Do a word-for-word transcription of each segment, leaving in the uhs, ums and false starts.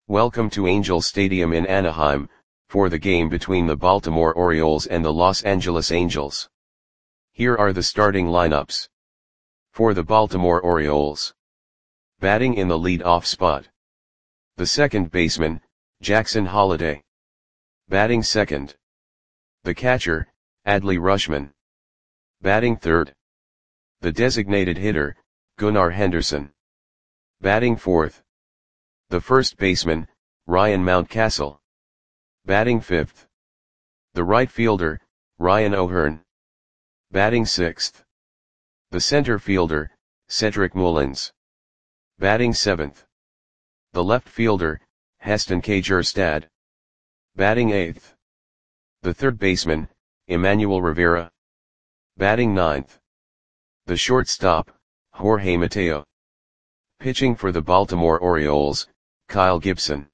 Welcome to Angel Stadium in Anaheim, for the game between the Baltimore Orioles and the Los Angeles Angels. Here are the starting lineups. For the Baltimore Orioles. Batting in the lead-off spot. The second baseman, Jackson Holliday. Batting second. The catcher, Adley Rutschman. Batting third. The designated hitter, Gunnar Henderson. Batting fourth. The first baseman, Ryan Mountcastle. Batting fifth. The right fielder, Ryan O'Hearn. Batting sixth. The center fielder, Cedric Mullins. Batting seventh. The left fielder, Heston Kjerstad. Batting eighth. The third baseman, Emmanuel Rivera. Batting ninth. The shortstop, Jorge Mateo. Pitching for the Baltimore Orioles, Kyle Gibson.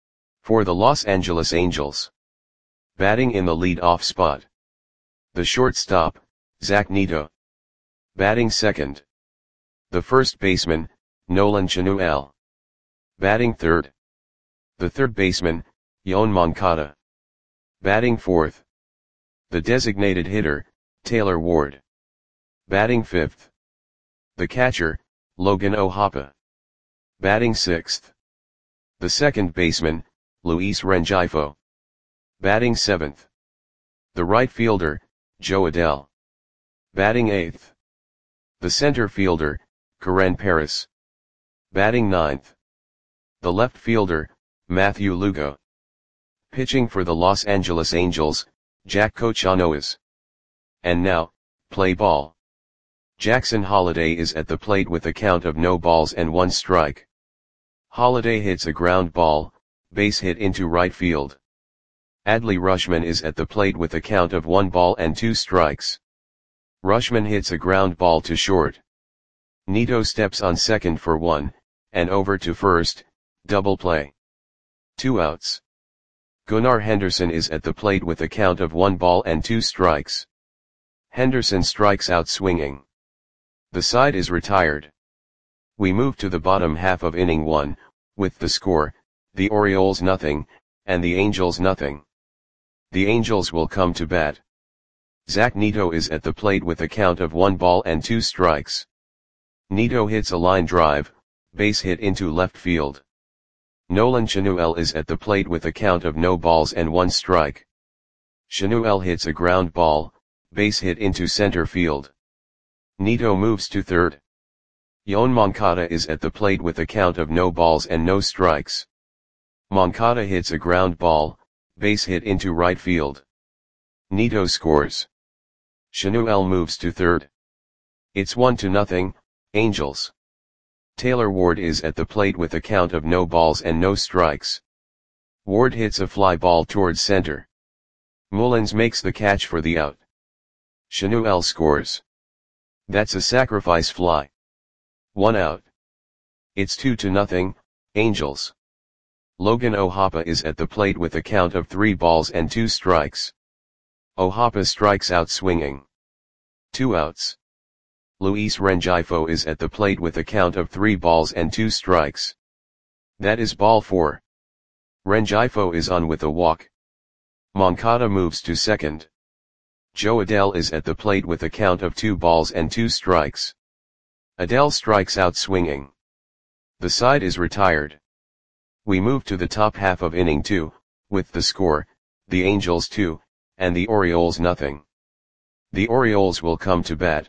For the Los Angeles Angels. Batting in the lead-off spot. The shortstop, Zach Neto. Batting second. The first baseman, Nolan Chanuel. Batting third. The third baseman, Yoan Moncada. Batting fourth. The designated hitter, Taylor Ward. Batting fifth. The catcher, Logan O'Hoppe. Batting sixth. The second baseman, Luis Rengifo. Batting seventh. The right fielder, Jo Adell. Batting eighth. The center fielder, Karen Paris. Batting ninth. The left fielder, Matthew Lugo. Pitching for the Los Angeles Angels, Jack Kochanoas. And now, play ball. Jackson Holliday is at the plate with a count of no balls and one strike. Holliday hits a ground ball, base hit into right field. Adley Rutschman is at the plate with a count of one ball and two strikes. Rutschman hits a ground ball to short. Neto steps on second for one, and over to first, double play. Two outs. Gunnar Henderson is at the plate with a count of one ball and two strikes. Henderson strikes out swinging. The side is retired. We move to the bottom half of inning one, with the score, the Orioles nothing, and the Angels nothing. The Angels will come to bat. Zach Neto is at the plate with a count of one ball and two strikes. Neto hits a line drive, base hit into left field. Nolan Chanuel is at the plate with a count of no balls and one strike. Chanuel hits a ground ball, base hit into center field. Neto moves to third. Yoan Moncada is at the plate with a count of no balls and no strikes. Moncada hits a ground ball, base hit into right field. Neto scores. Chanuel moves to third. It's one to nothing, Angels. Taylor Ward is at the plate with a count of no balls and no strikes. Ward hits a fly ball towards center. Mullins makes the catch for the out. Chanuel scores. That's a sacrifice fly. One out. It's two to nothing, Angels. Logan O'Hoppe is at the plate with a count of three balls and two strikes. O'Hoppe strikes out swinging. Two outs. Luis Rengifo is at the plate with a count of three balls and two strikes. That is ball four. Rengifo is on with a walk. Moncada moves to second. Jo Adell is at the plate with a count of two balls and two strikes. Adell strikes out swinging. The side is retired. We move to the top half of inning two, with the score, the Angels two, and the Orioles nothing. The Orioles will come to bat.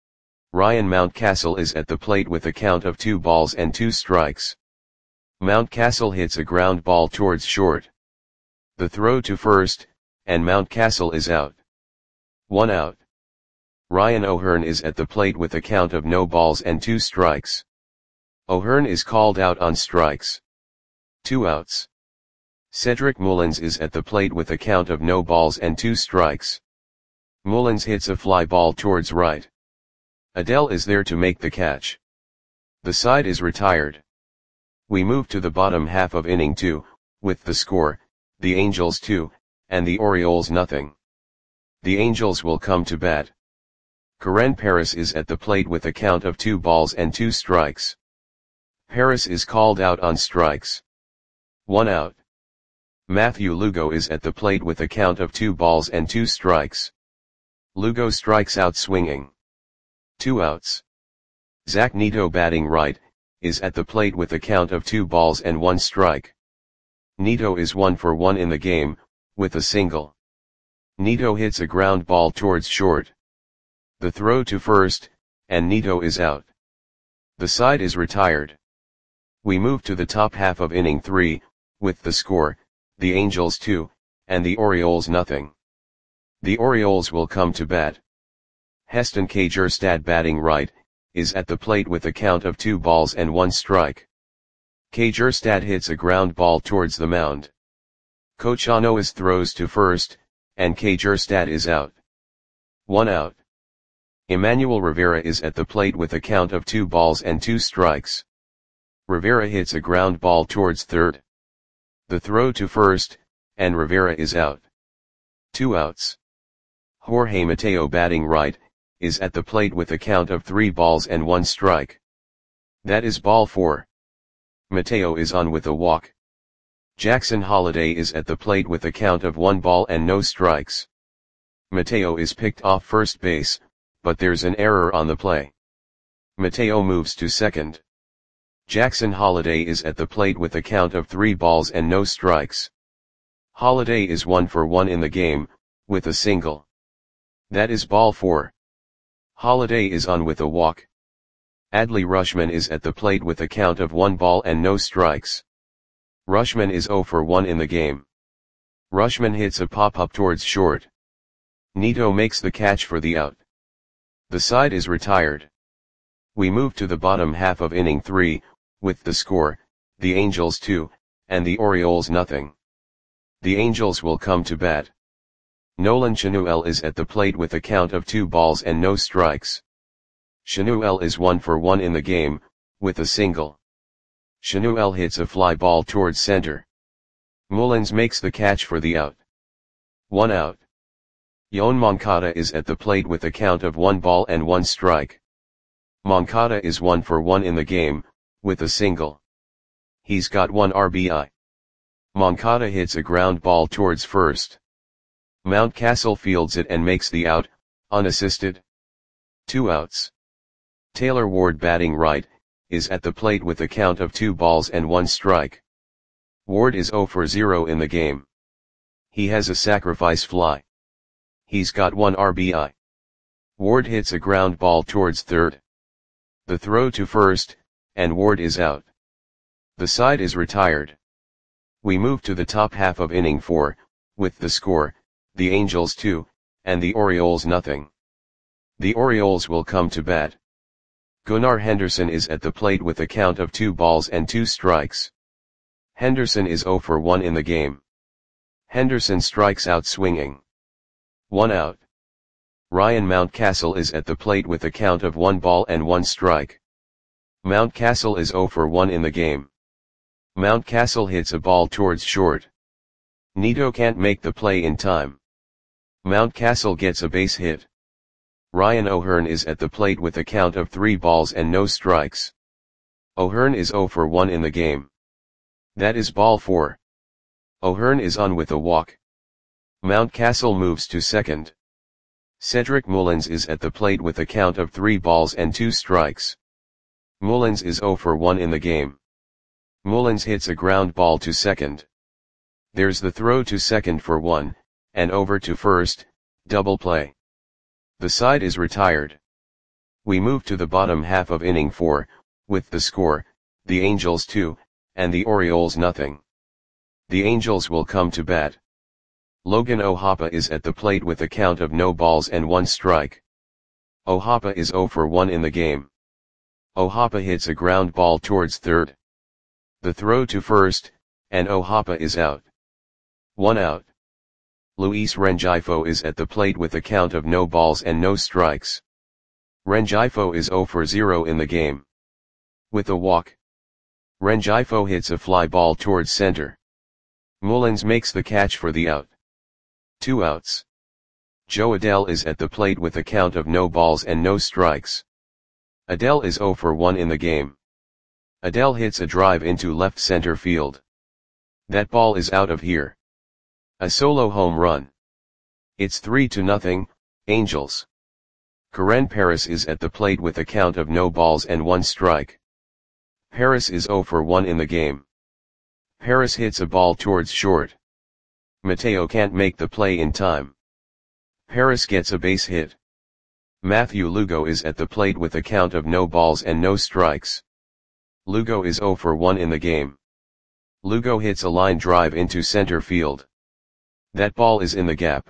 Ryan Mountcastle is at the plate with a count of two balls and two strikes. Mountcastle hits a ground ball towards short. The throw to first, and Mountcastle is out. One out. Ryan O'Hearn is at the plate with a count of no balls and two strikes. O'Hearn is called out on strikes. Two outs. Cedric Mullins is at the plate with a count of no balls and two strikes. Mullins hits a fly ball towards right. Adell is there to make the catch. The side is retired. We move to the bottom half of inning two, with the score, the Angels two, and the Orioles nothing. The Angels will come to bat. Karen Paris is at the plate with a count of two balls and two strikes. Paris is called out on strikes. One out. Matthew Lugo is at the plate with a count of two balls and two strikes. Lugo strikes out swinging. Two outs. Zach Neto batting right, is at the plate with a count of two balls and one strike. Neto is one for one in the game, with a single. Neto hits a ground ball towards short. The throw to first, and Neto is out. The side is retired. We move to the top half of inning three, with the score, the Angels two, and the Orioles nothing. The Orioles will come to bat. Heston Kjerstad batting right, is at the plate with a count of two balls and one strike. Kjerstad hits a ground ball towards the mound. Coach Anoas throws to first, and Kjerstad is out. One out. Emmanuel Rivera is at the plate with a count of two balls and two strikes. Rivera hits a ground ball towards third. The throw to first, and Rivera is out. Two outs. Jorge Mateo batting right, is at the plate with a count of three balls and one strike. That is ball four. Mateo is on with a walk. Jackson Holliday is at the plate with a count of one ball and no strikes. Mateo is picked off first base, but there's an error on the play. Mateo moves to second. Jackson Holliday is at the plate with a count of three balls and no strikes. Holliday is one for one in the game, with a single. That is ball four. Holliday is on with a walk. Adley Rutschman is at the plate with a count of one ball and no strikes. Rutschman is zero for one in the game. Rutschman hits a pop-up towards short. Neto makes the catch for the out. The side is retired. We move to the bottom half of inning three, with the score, the Angels two, and the Orioles nothing. The Angels will come to bat. Nolan Schanuel is at the plate with a count of two balls and no strikes. Schanuel is one for one in the game, with a single. Schanuel hits a fly ball towards center. Mullins makes the catch for the out. One out. Yoan Moncada is at the plate with a count of one ball and one strike. Moncada is one for one in the game, with a single. He's got one R B I. Moncada hits a ground ball towards first. Mountcastle fields it and makes the out, unassisted. Two outs. Taylor Ward batting right, is at the plate with a count of two balls and one strike. Ward is zero for zero in the game. He has a sacrifice fly. He's got one R B I. Ward hits a ground ball towards third. The throw to first, and Ward is out. The side is retired. We move to the top half of inning four, with the score, the Angels two, and the Orioles nothing. The Orioles will come to bat. Gunnar Henderson is at the plate with a count of two balls and two strikes. Henderson is zero for one in the game. Henderson strikes out swinging. One out. Ryan Mountcastle is at the plate with a count of one ball and one strike. Mountcastle is zero for one in the game. Mountcastle hits a ball towards short. Neto can't make the play in time. Mountcastle gets a base hit. Ryan O'Hearn is at the plate with a count of three balls and no strikes. O'Hearn is zero for one in the game. That is ball four. O'Hearn is on with a walk. Mountcastle moves to second. Cedric Mullins is at the plate with a count of three balls and two strikes. Mullins is zero for one in the game. Mullins hits a ground ball to second. There's the throw to second for one, and over to first, double play. The side is retired. We move to the bottom half of inning four, with the score, the Angels two, and the Orioles nothing. The Angels will come to bat. Logan O'Hoppe is at the plate with a count of no balls and one strike. O'Hoppe is zero for one in the game. O'Hoppe hits a ground ball towards third. The throw to first, and O'Hoppe is out. One out. Luis Rengifo is at the plate with a count of no balls and no strikes. Rengifo is zero for zero in the game. With a walk. Rengifo hits a fly ball towards center. Mullins makes the catch for the out. Two outs. Joe Adell is at the plate with a count of no balls and no strikes. Adell is zero for one in the game. Adell hits a drive into left center field. That ball is out of here. A solo home run. It's three to nothing, Angels. Karen Paris is at the plate with a count of no balls and one strike. Paris is zero for one in the game. Paris hits a ball towards short. Mateo can't make the play in time. Paris gets a base hit. Matthew Lugo is at the plate with a count of no balls and no strikes. Lugo is zero for one in the game. Lugo hits a line drive into center field. That ball is in the gap.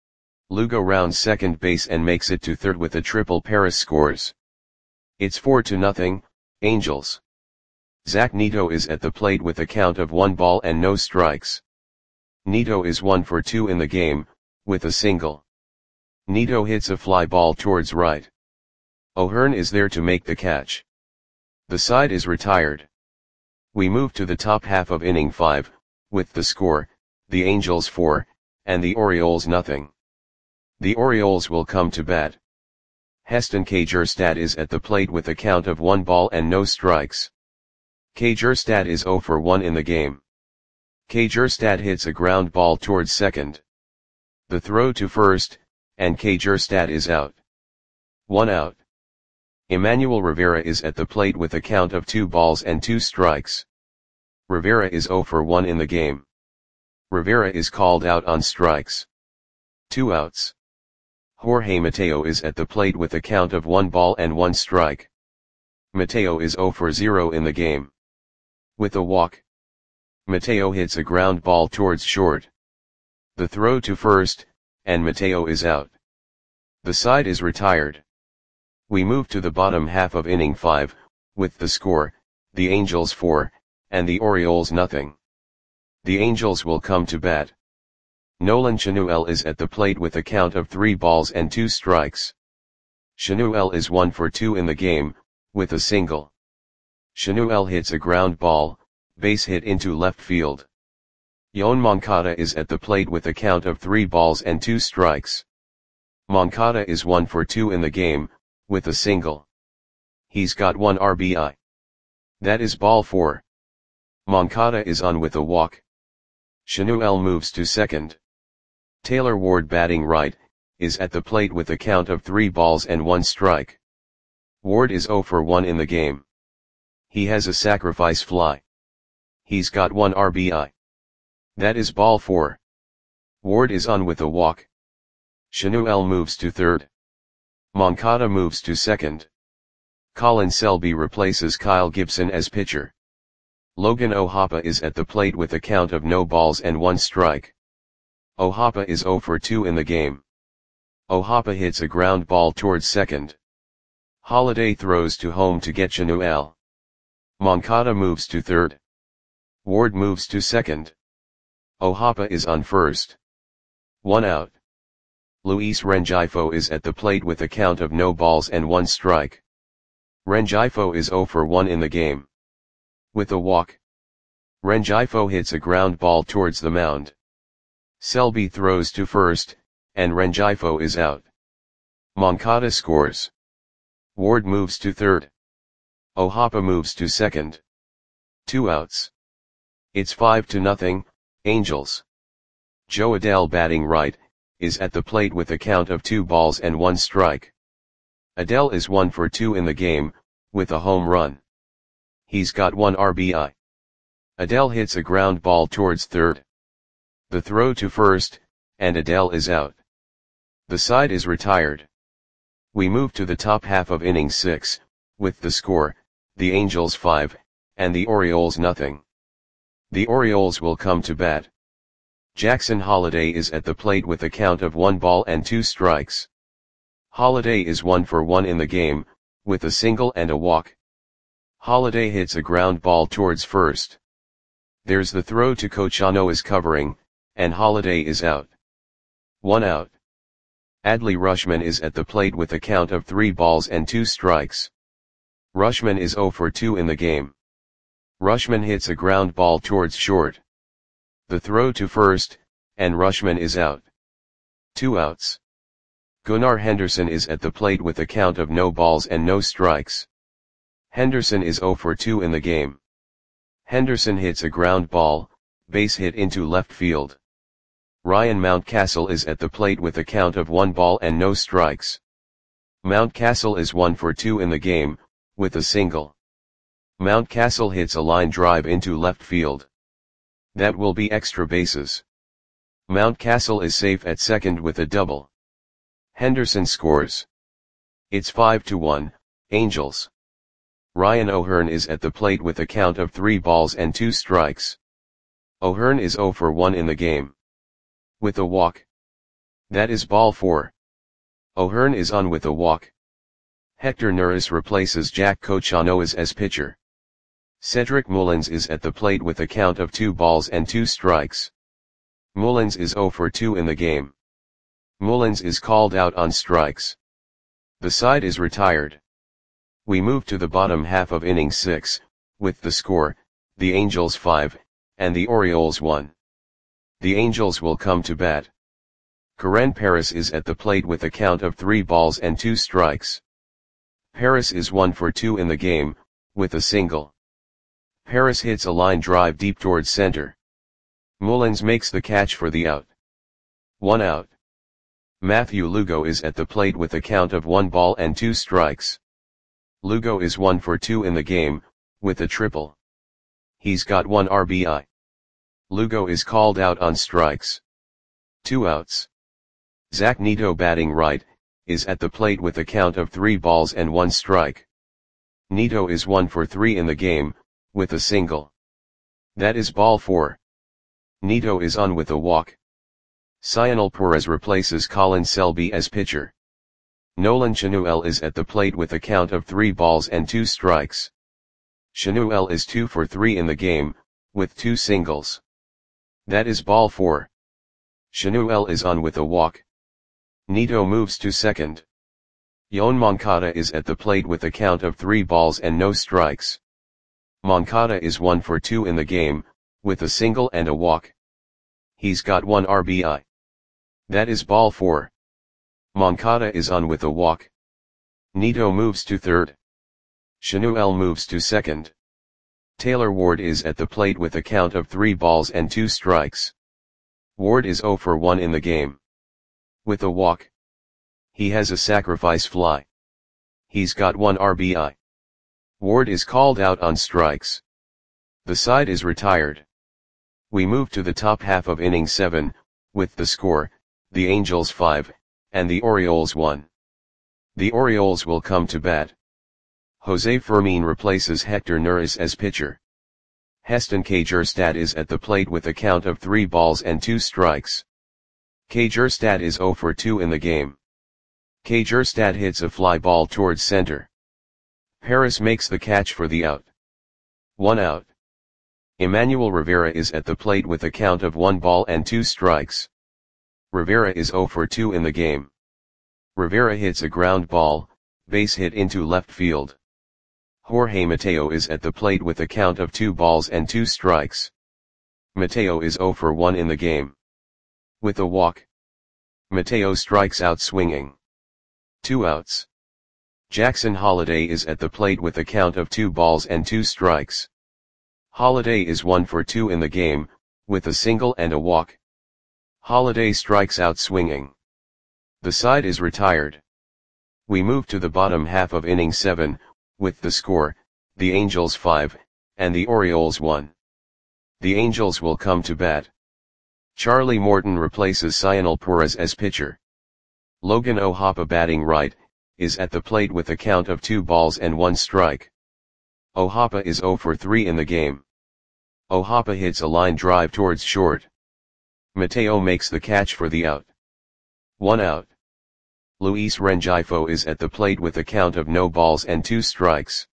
Lugo rounds second base and makes it to third with a triple. Paris scores. It's four to nothing, Angels. Zach Neto is at the plate with a count of one ball and no strikes. Neto is one for two in the game, with a single. Neto hits a fly ball towards right. O'Hearn is there to make the catch. The side is retired. We move to the top half of inning five, with the score, the Angels four, and the Orioles nothing. The Orioles will come to bat. Heston Kjerstad is at the plate with a count of one ball and no strikes. Kjerstad is zero for one in the game. Kjerstad hits a ground ball towards second. The throw to first, and Kjerstad is out. One out. Emmanuel Rivera is at the plate with a count of two balls and two strikes. Rivera is zero for one in the game. Rivera is called out on strikes. Two outs. Jorge Mateo is at the plate with a count of one ball and one strike. Mateo is zero for zero in the game. With a walk. Mateo hits a ground ball towards short. The throw to first, and Mateo is out. The side is retired. We move to the bottom half of inning five, with the score, the Angels four, and the Orioles nothing. The Angels will come to bat. Nolan Chanuel is at the plate with a count of three balls and two strikes. Chanuel is one for two in the game, with a single. Chanuel hits a ground ball, base hit into left field. Yoan Moncada is at the plate with a count of three balls and two strikes. Moncada is one for two in the game, with a single. He's got one R B I. That is ball four. Moncada is on with a walk. Chanuel moves to second. Taylor Ward, batting right, is at the plate with a count of three balls and one strike. Ward is zero for one in the game. He has a sacrifice fly. He's got one R B I. That is ball four. Ward is on with a walk. Chanuel moves to third. Moncada moves to second. Colin Selby replaces Kyle Gibson as pitcher. Logan O'Hoppe is at the plate with a count of no balls and one strike. O'Hoppe is zero for two in the game. O'Hoppe hits a ground ball towards second. Holiday throws to home to get Chanuel. Moncada moves to third. Ward moves to second. O'Hoppe is on first. One out. Luis Rengifo is at the plate with a count of no balls and one strike. Rengifo is zero for one in the game. With a walk. Rengifo hits a ground ball towards the mound. Selby throws to first, and Rengifo is out. Moncada scores. Ward moves to third. O'Hoppe moves to second. Two outs. It's five to nothing, Angels. Joe Adell, batting right, is at the plate with a count of two balls and one strike. Adell is one for two in the game, with a home run. He's got one R B I. Adell hits a ground ball towards third. The throw to first, and Adell is out. The side is retired. We move to the top half of inning six, with the score, the Angels five, and the Orioles nothing. The Orioles will come to bat. Jackson Holiday is at the plate with a count of one ball and two strikes. Holiday is one for one in the game, with a single and a walk. Holiday hits a ground ball towards first. There's the throw to Cochano is covering, and Holiday is out. One out. Adley Rutschman is at the plate with a count of three balls and two strikes. Rutschman is zero for two in the game. Rutschman hits a ground ball towards short. The throw to first, and Rutschman is out. Two outs. Gunnar Henderson is at the plate with a count of no balls and no strikes. Henderson is zero for two in the game. Henderson hits a ground ball, base hit into left field. Ryan Mountcastle is at the plate with a count of one ball and no strikes. Mountcastle is one for two in the game, with a single. Mountcastle hits a line drive into left field. That will be extra bases. Mountcastle is safe at second with a double. Henderson scores. It's five to one, Angels. Ryan O'Hearn is at the plate with a count of three balls and two strikes. O'Hearn is zero for one in the game. With a walk. That is ball four. O'Hearn is on with a walk. Hector Neris replaces Jack Kochanoas as pitcher. Cedric Mullins is at the plate with a count of two balls and two strikes. Mullins is zero for two in the game. Mullins is called out on strikes. The side is retired. We move to the bottom half of inning six, with the score, the Angels five, and the Orioles one. The Angels will come to bat. Karen Paris is at the plate with a count of three balls and two strikes. Paris is one for two in the game, with a single. Paris hits a line drive deep towards center. Mullins makes the catch for the out. One out. Matthew Lugo is at the plate with a count of one ball and two strikes. Lugo is one for two in the game, with a triple. He's got one R B I. Lugo is called out on strikes. Two outs. Zach Neto, batting right, is at the plate with a count of three balls and one strike. Neto is one for three in the game, with a single. That is ball four. Neto is on with a walk. Cionel Perez replaces Colin Selby as pitcher. Nolan Chanuel is at the plate with a count of three balls and two strikes. Chanuel is two for three in the game, with two singles. That is ball four. Chanuel is on with a walk. Neto moves to second. Yoan Moncada is at the plate with a count of three balls and no strikes. Moncada is one for two in the game, with a single and a walk. He's got one R B I. That is ball four. Moncada is on with a walk. Neto moves to third. Chanuel moves to second. Taylor Ward is at the plate with a count of three balls and two strikes. Ward is zero for one in the game. With a walk. He has a sacrifice fly. He's got one R B I. Ward is called out on strikes. The side is retired. We move to the top half of inning seven, with the score, the Angels five, and the Orioles one. The Orioles will come to bat. Jose Fermin replaces Hector Neris as pitcher. Heston Kjerstad is at the plate with a count of three balls and two strikes. Kjerstad is zero for two in the game. Kjerstad hits a fly ball towards center. Paris makes the catch for the out. One out. Emmanuel Rivera is at the plate with a count of one ball and two strikes. Rivera is zero for two in the game. Rivera hits a ground ball, base hit into left field. Jorge Mateo is at the plate with a count of two balls and two strikes. Mateo is zero for one in the game. With a walk. Mateo strikes out swinging. Two outs. Jackson Holliday is at the plate with a count of two balls and two strikes. Holliday is one for two in the game, with a single and a walk. Holliday strikes out swinging. The side is retired. We move to the bottom half of inning seven, with the score, the Angels five, and the Orioles one. The Angels will come to bat. Charlie Morton replaces Cionel Perez as pitcher. Logan O'Hoppe, batting right, is at the plate with a count of two balls and one strike. O'Hoppe is zero for three in the game. O'Hoppe hits a line drive towards short. Mateo makes the catch for the out. One out. Luis Rengifo is at the plate with a count of no balls and two strikes.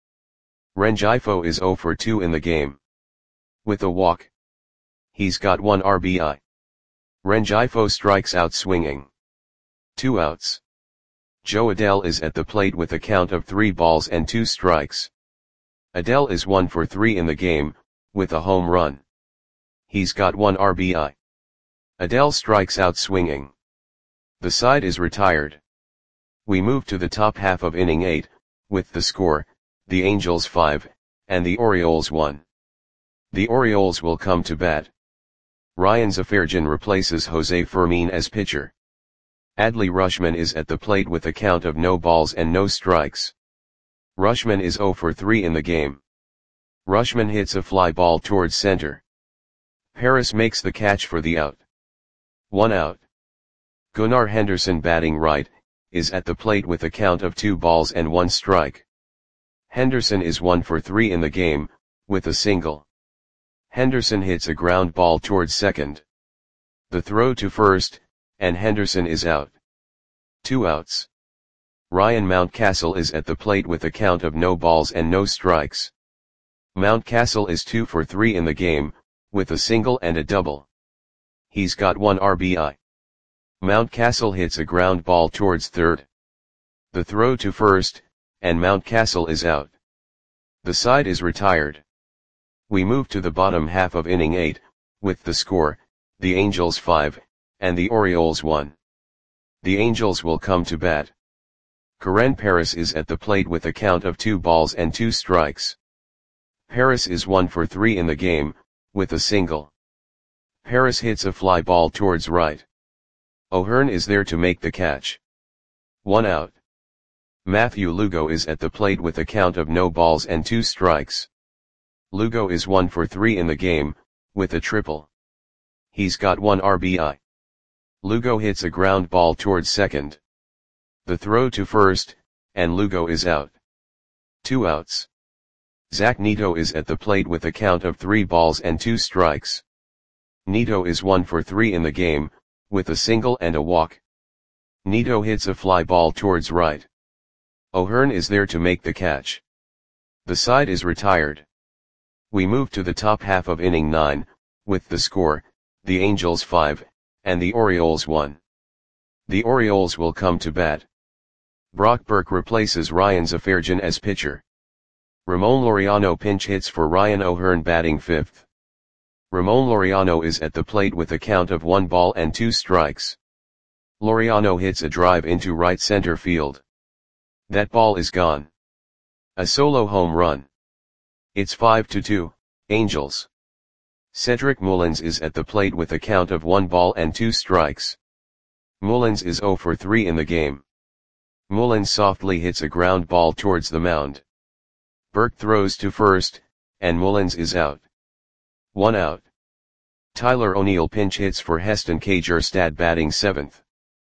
Rengifo is zero for two in the game. With a walk. He's got one R B I. Rengifo strikes out swinging. Two outs. Joe Adell is at the plate with a count of three balls and two strikes. Adell is one for three in the game, with a home run. He's got one R B I. Adell strikes out swinging. The side is retired. We move to the top half of inning eight, with the score, the Angels five, and the Orioles one. The Orioles will come to bat. Ryan Zafarjan replaces Jose Fermin as pitcher. Adley Rutschman is at the plate with a count of no balls and no strikes. Rutschman is zero for three in the game. Rutschman hits a fly ball towards center. Paris makes the catch for the out. One out. Gunnar Henderson, batting right, is at the plate with a count of two balls and one strike. Henderson is one for three in the game, with a single. Henderson hits a ground ball towards second. The throw to first, and Henderson is out. Two outs. Ryan Mountcastle is at the plate with a count of no balls and no strikes. Mountcastle is two for three in the game, with a single and a double. He's got one R B I. Mountcastle hits a ground ball towards third. The throw to first, and Mountcastle is out. The side is retired. We move to the bottom half of inning eight, with the score, the Angels five, and the Orioles one. The Angels will come to bat. Karen Paris is at the plate with a count of two balls and two strikes. Paris is one for three in the game, with a single. Paris hits a fly ball towards right. O'Hearn is there to make the catch. One out. Matthew Lugo is at the plate with a count of no balls and two strikes. Lugo is one for three in the game, with a triple. He's got one R B I. Lugo hits a ground ball towards second. The throw to first, and Lugo is out. Two outs. Zach Neto is at the plate with a count of three balls and two strikes. Neto is one for three in the game, with a single and a walk. Neto hits a fly ball towards right. O'Hearn is there to make the catch. The side is retired. We move to the top half of inning nine, with the score, the Angels five, and the Orioles one. The Orioles will come to bat. Brock Burke replaces Ryan Zafarjan as pitcher. Ramon Laureano pinch hits for Ryan O'Hearn, batting fifth. Ramon Laureano is at the plate with a count of one ball and two strikes. Laureano hits a drive into right center field. That ball is gone. A solo home run. It's five to two, Angels. Cedric Mullins is at the plate with a count of one ball and two strikes. Mullins is zero for three in the game. Mullins softly hits a ground ball towards the mound. Burke throws to first, and Mullins is out. One out. Tyler O'Neill pinch hits for Heston Kjerstad, batting seventh.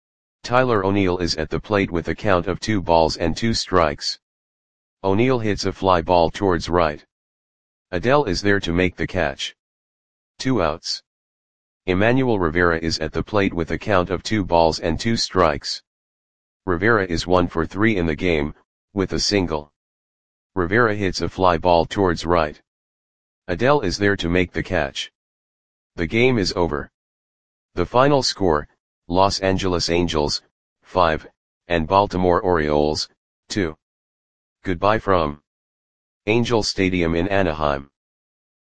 Tyler O'Neill is at the plate with a count of two balls and two strikes. O'Neill hits a fly ball towards right. Adele is there to make the catch. Two outs. Emmanuel Rivera is at the plate with a count of two balls and two strikes. Rivera is one for three in the game, with a single. Rivera hits a fly ball towards right. Adele is there to make the catch. The game is over. The final score, Los Angeles Angels, five, and Baltimore Orioles, two. Goodbye from Angel Stadium in Anaheim.